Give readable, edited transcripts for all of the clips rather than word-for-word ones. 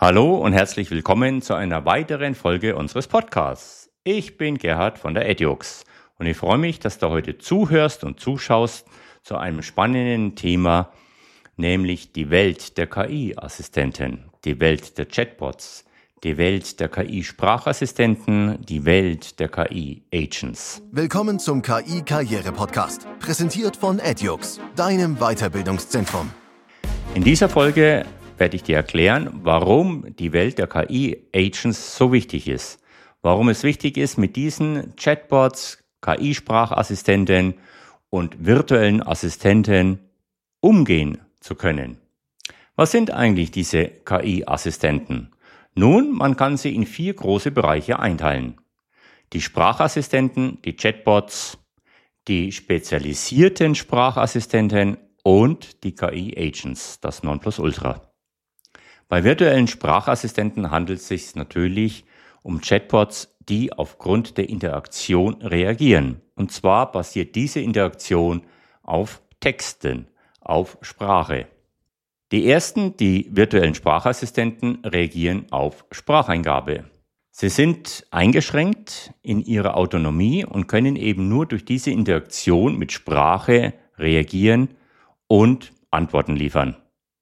Hallo und herzlich willkommen zu einer weiteren Folge unseres Podcasts. Ich bin Gerhard von der Edux und ich freue mich, dass du heute zuhörst und zuschaust zu einem spannenden Thema, nämlich die Welt der KI-Assistenten, die Welt der Chatbots, die Welt der KI-Sprachassistenten, die Welt der KI-Agents. Willkommen zum KI-Karriere-Podcast, präsentiert von Edux, deinem Weiterbildungszentrum. In dieser Folge werde ich dir erklären, warum die Welt der KI-Agents so wichtig ist. Warum es wichtig ist, mit diesen Chatbots, KI-Sprachassistenten und virtuellen Assistenten umgehen zu können. Was sind eigentlich diese KI-Assistenten? Nun, man kann sie in 4 große Bereiche einteilen. Die Sprachassistenten, die Chatbots, die spezialisierten Sprachassistenten und die KI-Agents, das Nonplusultra. Bei virtuellen Sprachassistenten handelt es sich natürlich um Chatbots, die aufgrund der Interaktion reagieren. Und zwar basiert diese Interaktion auf Texten, auf Sprache. Die ersten, die virtuellen Sprachassistenten, reagieren auf Spracheingabe. Sie sind eingeschränkt in ihrer Autonomie und können eben nur durch diese Interaktion mit Sprache reagieren und Antworten liefern.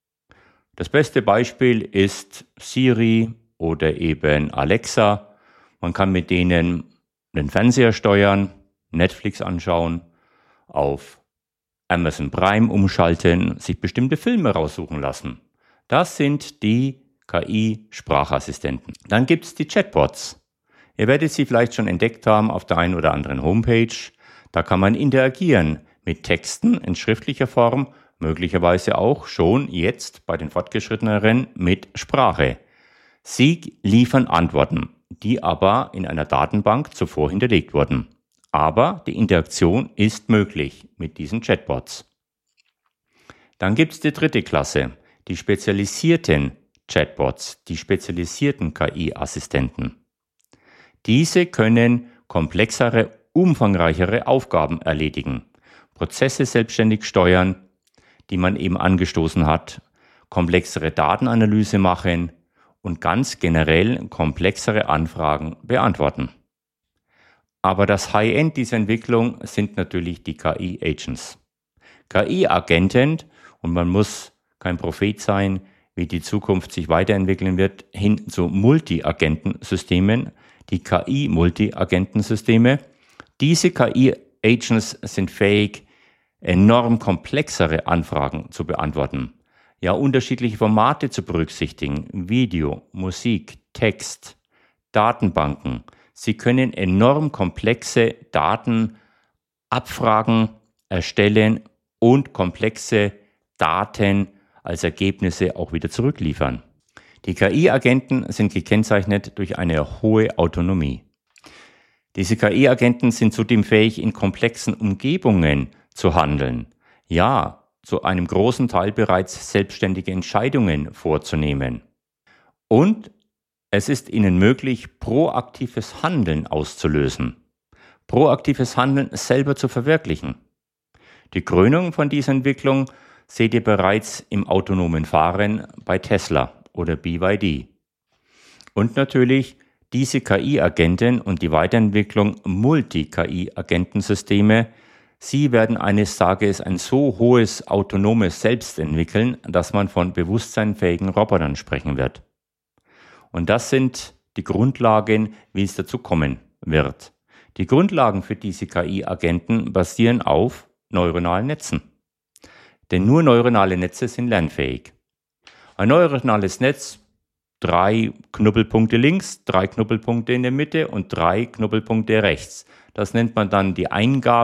Das beste Beispiel ist Siri oder eben Alexa. Man kann mit denen den Fernseher steuern, Netflix anschauen, auf Amazon Prime umschalten, sich bestimmte Filme raussuchen lassen. Das sind die KI-Sprachassistenten. Dann gibt es die Chatbots. Ihr werdet sie vielleicht schon entdeckt haben auf der einen oder anderen Homepage. Da kann man interagieren mit Texten in schriftlicher Form, möglicherweise auch schon jetzt bei den Fortgeschritteneren mit Sprache. Sie liefern Antworten, die aber in einer Datenbank zuvor hinterlegt wurden. Aber die Interaktion ist möglich mit diesen Chatbots. Dann gibt es die dritte Klasse, die spezialisierten Chatbots, die spezialisierten KI-Assistenten. Diese können komplexere, umfangreichere Aufgaben erledigen, Prozesse selbstständig steuern, die man eben angestoßen hat, komplexere Datenanalyse machen und ganz generell komplexere Anfragen beantworten. Aber das High-End dieser Entwicklung sind natürlich die KI-Agents. KI-Agenten, und man muss kein Prophet sein, wie die Zukunft sich weiterentwickeln wird, hin zu Multi-Agentensystemen, die KI-Multi-Agentensysteme. Diese KI-Agents sind fähig, enorm komplexere Anfragen zu beantworten, ja unterschiedliche Formate zu berücksichtigen, Video, Musik, Text, Datenbanken. Sie können enorm komplexe Datenabfragen erstellen und komplexe Daten als Ergebnisse auch wieder zurückliefern. Die KI-Agenten sind gekennzeichnet durch eine hohe Autonomie. Diese KI-Agenten sind zudem fähig, in komplexen Umgebungen zu handeln, ja, zu einem großen Teil bereits selbstständige Entscheidungen vorzunehmen. Und es ist ihnen möglich, proaktives Handeln auszulösen, proaktives Handeln selber zu verwirklichen. Die Krönung von dieser Entwicklung seht ihr bereits im autonomen Fahren bei Tesla oder BYD. Und natürlich diese KI-Agenten und die Weiterentwicklung Multi-KI-Agentensysteme. Sie werden eines Tages ein so hohes autonomes Selbst entwickeln, dass man von bewusstseinfähigen Robotern sprechen wird. Und das sind die Grundlagen, wie es dazu kommen wird. Die Grundlagen für diese KI-Agenten basieren auf neuronalen Netzen. Denn nur neuronale Netze sind lernfähig. Ein neuronales Netz, 3 Knubbelpunkte links, 3 Knubbelpunkte in der Mitte und 3 Knubbelpunkte rechts. Das nennt man dann die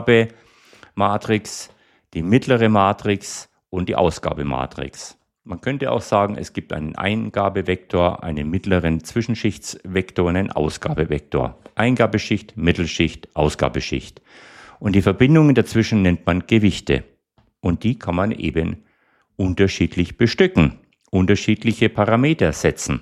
Eingabematrix, die mittlere Matrix und die Ausgabematrix. Man könnte auch sagen, es gibt einen Eingabevektor, einen mittleren Zwischenschichtsvektor und einen Ausgabevektor. Eingabeschicht, Mittelschicht, Ausgabeschicht. Und die Verbindungen dazwischen nennt man Gewichte. Und die kann man eben unterschiedlich bestücken, unterschiedliche Parameter setzen.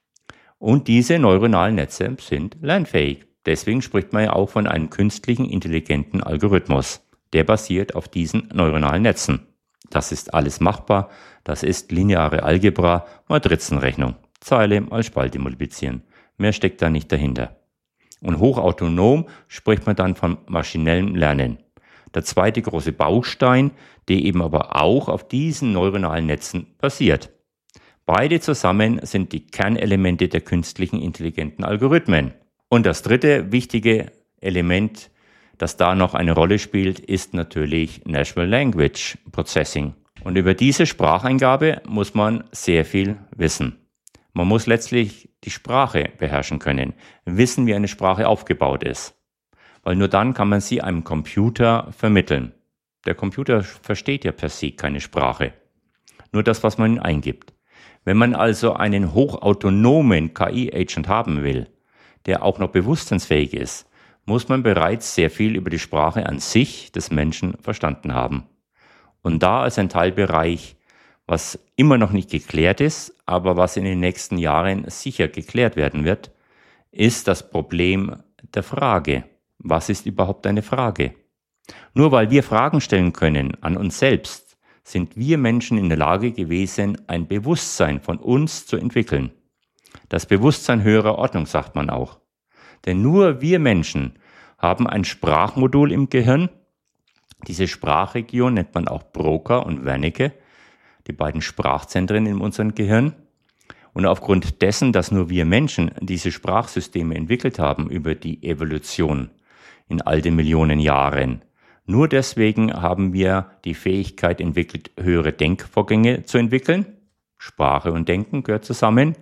Und diese neuronalen Netze sind lernfähig. Deswegen spricht man ja auch von einem künstlichen intelligenten Algorithmus. Der basiert auf diesen neuronalen Netzen. Das ist alles machbar. Das ist lineare Algebra, Matrizenrechnung. Zeile als Spalte multiplizieren. Mehr steckt da nicht dahinter. Und hochautonom spricht man dann von maschinellem Lernen. Der zweite große Baustein, der eben aber auch auf diesen neuronalen Netzen basiert. Beide zusammen sind die Kernelemente der künstlichen intelligenten Algorithmen. Und das dritte wichtige Element, das da noch eine Rolle spielt, ist natürlich Natural Language Processing. Und über diese Spracheingabe muss man sehr viel wissen. Man muss letztlich die Sprache beherrschen können, wissen, wie eine Sprache aufgebaut ist. Weil nur dann kann man sie einem Computer vermitteln. Der Computer versteht ja per se keine Sprache. Nur das, was man eingibt. Wenn man also einen hochautonomen KI-Agent haben will, der auch noch bewusstseinsfähig ist, muss man bereits sehr viel über die Sprache an sich des Menschen verstanden haben. Und da ist ein Teilbereich, was immer noch nicht geklärt ist, aber was in den nächsten Jahren sicher geklärt werden wird, ist das Problem der Frage. Was ist überhaupt eine Frage? Nur weil wir Fragen stellen können an uns selbst, sind wir Menschen in der Lage gewesen, ein Bewusstsein von uns zu entwickeln. Das Bewusstsein höherer Ordnung sagt man auch. Denn nur wir Menschen haben ein Sprachmodul im Gehirn. Diese Sprachregion nennt man auch Broca und Wernicke, die beiden Sprachzentren in unserem Gehirn. Und aufgrund dessen, dass nur wir Menschen diese Sprachsysteme entwickelt haben über die Evolution in all den Millionen Jahren, nur deswegen haben wir die Fähigkeit entwickelt, höhere Denkvorgänge zu entwickeln. Sprache und Denken gehört zusammen.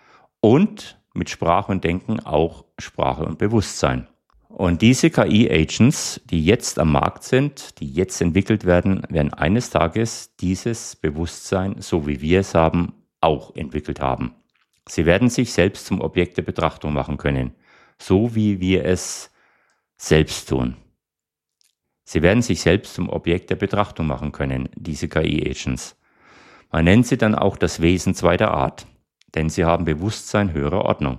Und mit Sprache und Denken auch Sprache und Bewusstsein. Und diese KI-Agents, die jetzt am Markt sind, die jetzt entwickelt werden, werden eines Tages dieses Bewusstsein, so wie wir es haben, auch entwickelt haben. Sie werden sich selbst zum Objekt der Betrachtung machen können, so wie wir es selbst tun. Sie werden sich selbst zum Objekt der Betrachtung machen können, diese KI-Agents. Man nennt sie dann auch das Wesen zweiter Art, denn sie haben Bewusstsein höherer Ordnung.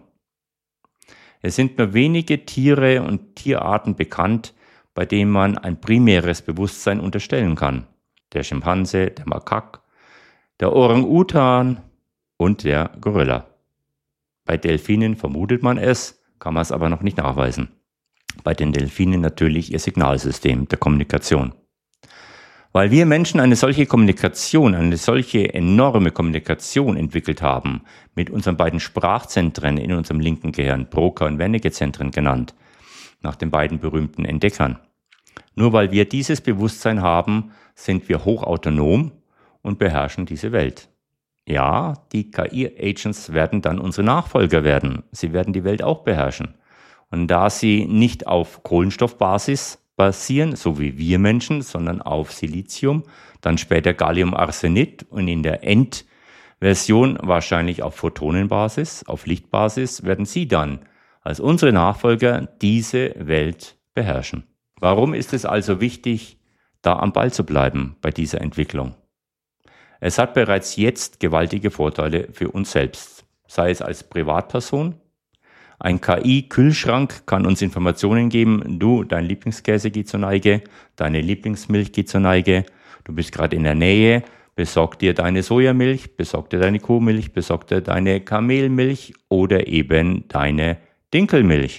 Es sind nur wenige Tiere und Tierarten bekannt, bei denen man ein primäres Bewusstsein unterstellen kann. Der Schimpanse, der Makak, der Orang-Utan und der Gorilla. Bei Delfinen vermutet man es, kann man es aber noch nicht nachweisen. Bei den Delfinen natürlich ihr Signalsystem der Kommunikation. Weil wir Menschen eine solche Kommunikation, eine solche enorme Kommunikation entwickelt haben, mit unseren beiden Sprachzentren in unserem linken Gehirn, Broca und Wernicke-Zentren genannt, nach den beiden berühmten Entdeckern. Nur weil wir dieses Bewusstsein haben, sind wir hochautonom und beherrschen diese Welt. Ja, die KI-Agents werden dann unsere Nachfolger werden. Sie werden die Welt auch beherrschen. Und da sie nicht auf Kohlenstoffbasis basieren, so wie wir Menschen, sondern auf Silizium, dann später Galliumarsenid und in der Endversion wahrscheinlich auf Photonenbasis, auf Lichtbasis, werden sie dann als unsere Nachfolger diese Welt beherrschen. Warum ist es also wichtig, da am Ball zu bleiben bei dieser Entwicklung? Es hat bereits jetzt gewaltige Vorteile für uns selbst, sei es als Privatperson. Ein KI-Kühlschrank kann uns Informationen geben, du, dein Lieblingskäse geht zur Neige, deine Lieblingsmilch geht zur Neige, du bist gerade in der Nähe, besorg dir deine Sojamilch, besorg dir deine Kuhmilch, besorg dir deine Kamelmilch oder eben deine Dinkelmilch.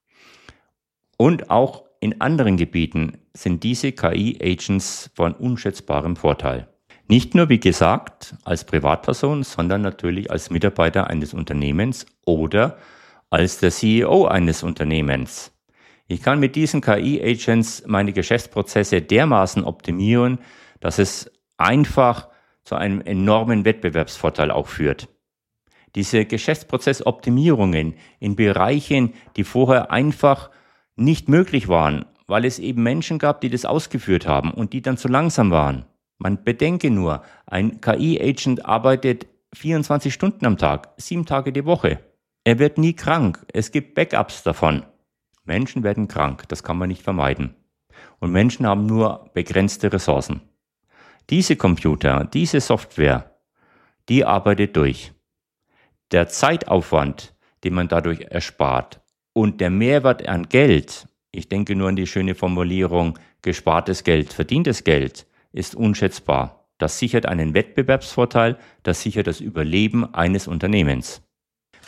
Und auch in anderen Gebieten sind diese KI-Agents von unschätzbarem Vorteil. Nicht nur, wie gesagt, als Privatperson, sondern natürlich als Mitarbeiter eines Unternehmens oder als der CEO eines Unternehmens. Ich kann mit diesen KI-Agents meine Geschäftsprozesse dermaßen optimieren, dass es einfach zu einem enormen Wettbewerbsvorteil auch führt. Diese Geschäftsprozessoptimierungen in Bereichen, die vorher einfach nicht möglich waren, weil es eben Menschen gab, die das ausgeführt haben und die dann zu langsam waren. Man bedenke nur, ein KI-Agent arbeitet 24 Stunden am Tag, 7 Tage die Woche. Er wird nie krank. Es gibt Backups davon. Menschen werden krank, das kann man nicht vermeiden. Und Menschen haben nur begrenzte Ressourcen. Diese Computer, diese Software, die arbeitet durch. Der Zeitaufwand, den man dadurch erspart und der Mehrwert an Geld, ich denke nur an die schöne Formulierung, gespartes Geld, verdientes Geld, ist unschätzbar. Das sichert einen Wettbewerbsvorteil, das sichert das Überleben eines Unternehmens.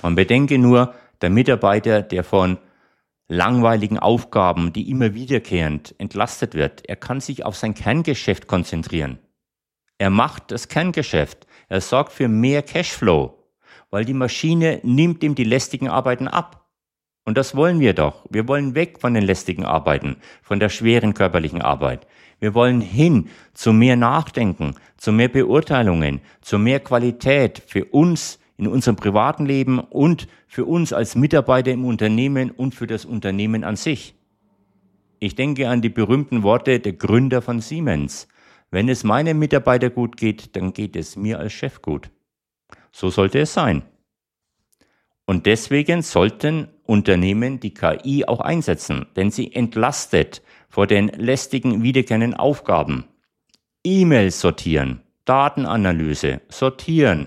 Man bedenke nur, der Mitarbeiter, der von langweiligen Aufgaben, die immer wiederkehrend entlastet wird, er kann sich auf sein Kerngeschäft konzentrieren. Er macht das Kerngeschäft. Er sorgt für mehr Cashflow, weil die Maschine nimmt ihm die lästigen Arbeiten ab. Und das wollen wir doch. Wir wollen weg von den lästigen Arbeiten, von der schweren körperlichen Arbeit. Wir wollen hin zu mehr Nachdenken, zu mehr Beurteilungen, zu mehr Qualität für uns in unserem privaten Leben und für uns als Mitarbeiter im Unternehmen und für das Unternehmen an sich. Ich denke an die berühmten Worte der Gründer von Siemens. Wenn es meinem Mitarbeiter gut geht, dann geht es mir als Chef gut. So sollte es sein. Und deswegen sollten Unternehmen die KI auch einsetzen, denn sie entlastet vor den lästigen, wiederkehrenden Aufgaben. E-Mails sortieren, Datenanalyse, sortieren,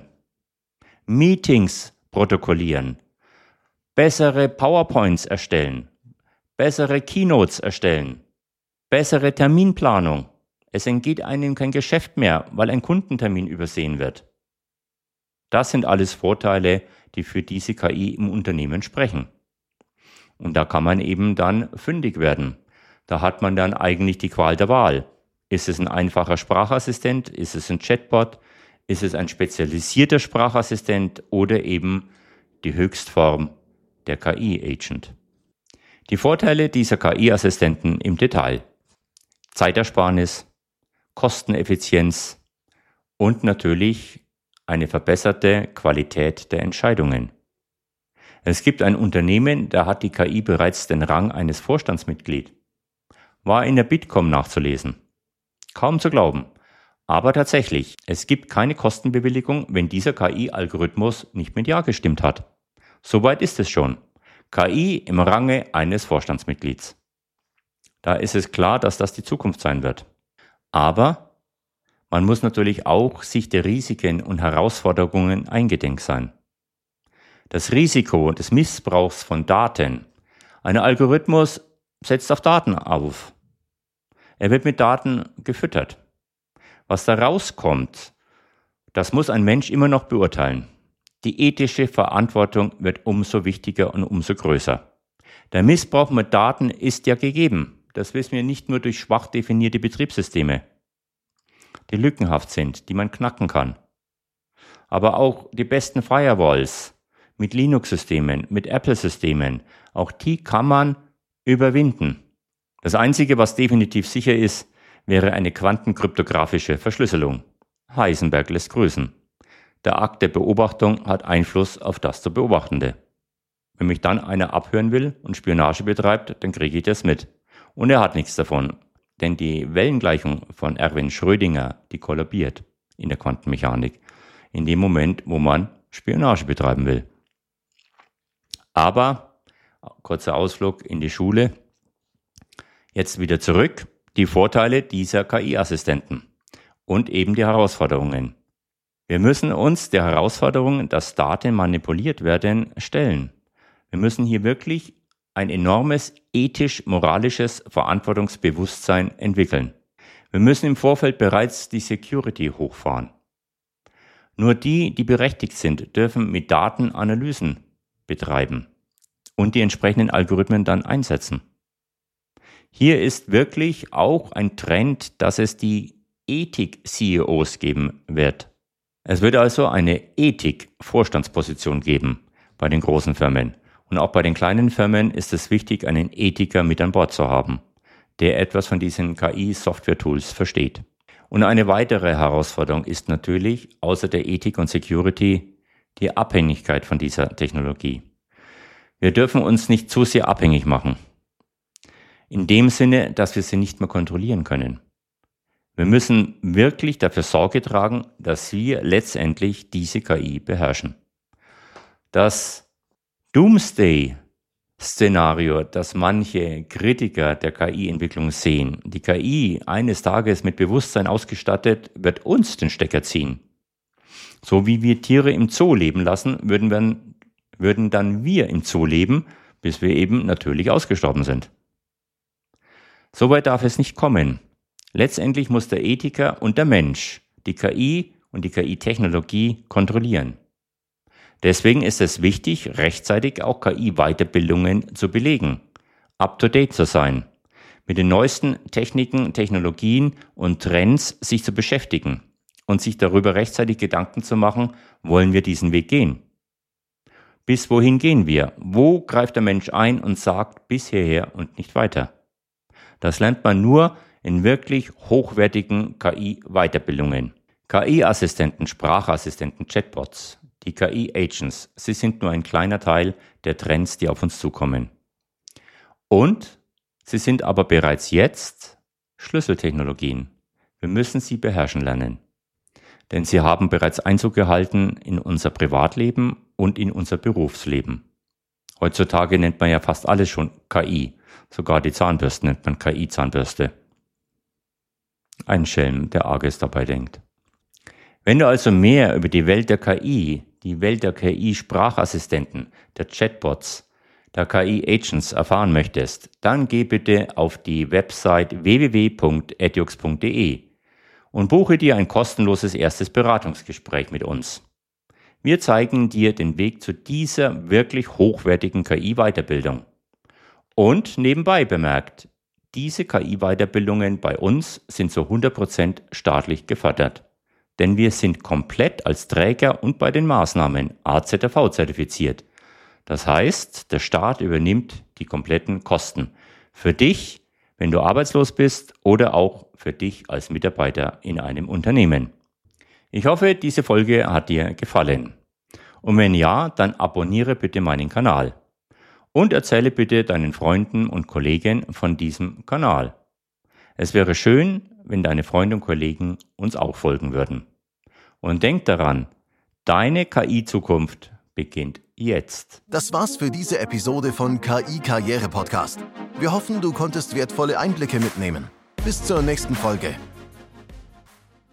Meetings protokollieren, bessere PowerPoints erstellen, bessere Keynotes erstellen, bessere Terminplanung. Es entgeht einem kein Geschäft mehr, weil ein Kundentermin übersehen wird. Das sind alles Vorteile, die für diese KI im Unternehmen sprechen. Und da kann man eben dann fündig werden. Da hat man dann eigentlich die Qual der Wahl. Ist es ein einfacher Sprachassistent? Ist es ein Chatbot? Ist es ein spezialisierter Sprachassistent oder eben die Höchstform der KI-Agent? Die Vorteile dieser KI-Assistenten im Detail: Zeitersparnis, Kosteneffizienz und natürlich eine verbesserte Qualität der Entscheidungen. Es gibt ein Unternehmen, da hat die KI bereits den Rang eines Vorstandsmitglieds. War in der Bitkom nachzulesen. Kaum zu glauben. Aber tatsächlich, es gibt keine Kostenbewilligung, wenn dieser KI-Algorithmus nicht mit Ja gestimmt hat. Soweit ist es schon. KI im Range eines Vorstandsmitglieds. Da ist es klar, dass das die Zukunft sein wird. Aber man muss natürlich auch sich der Risiken und Herausforderungen eingedenk sein. Das Risiko des Missbrauchs von Daten. Ein Algorithmus setzt auf Daten auf. Er wird mit Daten gefüttert. Was da rauskommt, das muss ein Mensch immer noch beurteilen. Die ethische Verantwortung wird umso wichtiger und umso größer. Der Missbrauch mit Daten ist ja gegeben. Das wissen wir nicht nur durch schwach definierte Betriebssysteme, die lückenhaft sind, die man knacken kann. Aber auch die besten Firewalls mit Linux-Systemen, mit Apple-Systemen, auch die kann man überwinden. Das Einzige, was definitiv sicher ist, wäre eine quantenkryptografische Verschlüsselung. Heisenberg lässt grüßen. Der Akt der Beobachtung hat Einfluss auf das zu Beobachtende. Wenn mich dann einer abhören will und Spionage betreibt, dann kriege ich das mit. Und er hat nichts davon, denn die Wellengleichung von Erwin Schrödinger, die kollabiert in der Quantenmechanik, in dem Moment, wo man Spionage betreiben will. Aber, kurzer Ausflug in die Schule, jetzt wieder zurück, die Vorteile dieser KI-Assistenten und eben die Herausforderungen. Wir müssen uns der Herausforderung, dass Daten manipuliert werden, stellen. Wir müssen hier wirklich ein enormes ethisch-moralisches Verantwortungsbewusstsein entwickeln. Wir müssen im Vorfeld bereits die Security hochfahren. Nur die, die berechtigt sind, dürfen mit Daten Analysen betreiben und die entsprechenden Algorithmen dann einsetzen. Hier ist wirklich auch ein Trend, dass es die Ethik-CEOs geben wird. Es wird also eine Ethik-Vorstandsposition geben bei den großen Firmen. Und auch bei den kleinen Firmen ist es wichtig, einen Ethiker mit an Bord zu haben, der etwas von diesen KI-Software-Tools versteht. Und eine weitere Herausforderung ist natürlich, außer der Ethik und Security, die Abhängigkeit von dieser Technologie. Wir dürfen uns nicht zu sehr abhängig machen. In dem Sinne, dass wir sie nicht mehr kontrollieren können. Wir müssen wirklich dafür Sorge tragen, dass wir letztendlich diese KI beherrschen. Das Doomsday-Szenario, das manche Kritiker der KI-Entwicklung sehen, die KI eines Tages mit Bewusstsein ausgestattet, wird uns den Stecker ziehen. So wie wir Tiere im Zoo leben lassen, würden dann wir im Zoo leben, bis wir eben natürlich ausgestorben sind. Soweit darf es nicht kommen. Letztendlich muss der Ethiker und der Mensch die KI und die KI-Technologie kontrollieren. Deswegen ist es wichtig, rechtzeitig auch KI-Weiterbildungen zu belegen, up-to-date zu sein, mit den neuesten Techniken, Technologien und Trends sich zu beschäftigen und sich darüber rechtzeitig Gedanken zu machen, wollen wir diesen Weg gehen? Bis wohin gehen wir? Wo greift der Mensch ein und sagt bis hierher und nicht weiter? Das lernt man nur in wirklich hochwertigen KI-Weiterbildungen. KI-Assistenten, Sprachassistenten, Chatbots, die KI-Agents, sie sind nur ein kleiner Teil der Trends, die auf uns zukommen. Und sie sind aber bereits jetzt Schlüsseltechnologien. Wir müssen sie beherrschen lernen. Denn sie haben bereits Einzug gehalten in unser Privatleben und in unser Berufsleben. Heutzutage nennt man ja fast alles schon KI. Sogar die Zahnbürste nennt man KI-Zahnbürste. Ein Schelm, der Arges dabei denkt. Wenn du also mehr über die Welt der KI, die Welt der KI-Sprachassistenten, der Chatbots, der KI-Agents erfahren möchtest, dann geh bitte auf die Website www.edux.de und buche dir ein kostenloses erstes Beratungsgespräch mit uns. Wir zeigen dir den Weg zu dieser wirklich hochwertigen KI-Weiterbildung. Und nebenbei bemerkt, diese KI-Weiterbildungen bei uns sind zu 100% staatlich gefördert. Denn wir sind komplett als Träger und bei den Maßnahmen AZV zertifiziert. Das heißt, der Staat übernimmt die kompletten Kosten. Für dich, wenn du arbeitslos bist oder auch für dich als Mitarbeiter in einem Unternehmen. Ich hoffe, diese Folge hat dir gefallen. Und wenn ja, dann abonniere bitte meinen Kanal. Und erzähle bitte deinen Freunden und Kollegen von diesem Kanal. Es wäre schön, wenn deine Freunde und Kollegen uns auch folgen würden. Und denk daran, deine KI-Zukunft beginnt jetzt. Das war's für diese Episode von KI Karriere Podcast. Wir hoffen, du konntest wertvolle Einblicke mitnehmen. Bis zur nächsten Folge.